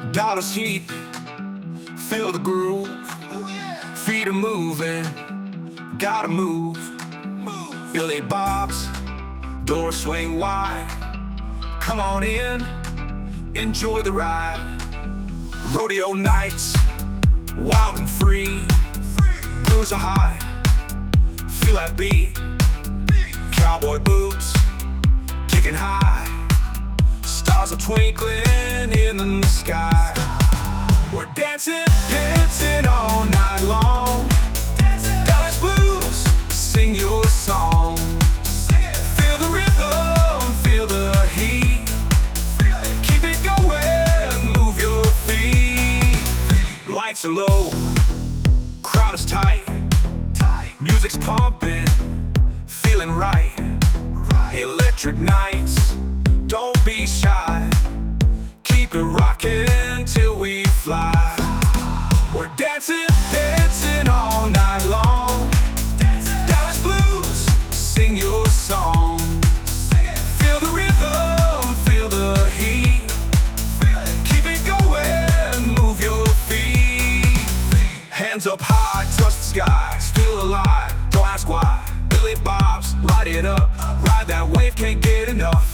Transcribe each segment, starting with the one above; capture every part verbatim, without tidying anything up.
Dollars heat, feel the groove. Feet are moving, gotta move. Billy Bob's, doors swing wide. Come on in, enjoy the ride. Rodeo nights, wild and free. Blues are high, feel that beat. Cowboy boots, kicking high. Stars are twinkling in the sky. We're dancing, dancing all night long. Dallas blues, sing your song. Feel the rhythm, feel the heat. Keep it going, move your feet. Lights are low, crowd is tight. Music's pumping, feeling right. Electric nights, don't be shy. Keep it rocking till we fly. We're dancing, dancing all night long. Dallas blues, sing your song. Feel the rhythm, feel the heat. Keep it going, move your feet. Hands up high, touch the sky. Feel alive, don't ask why. Billy Bob's, light it up. Ride that wave, can't get enough.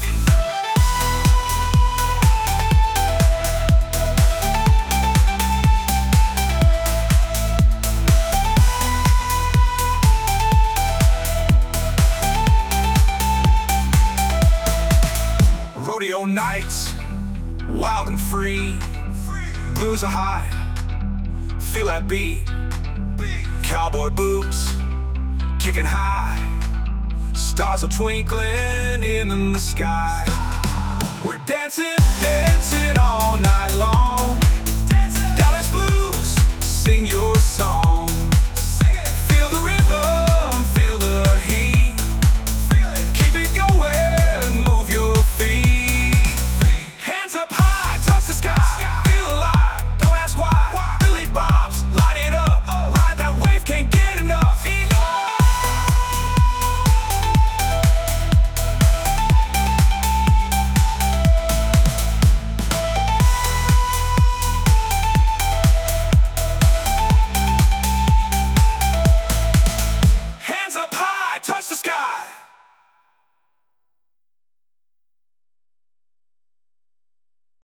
Rodeo nights, wild and free. Blues are high, feel that beat. Cowboy boots, kicking high. Stars are twinkling in the sky. We're dancing,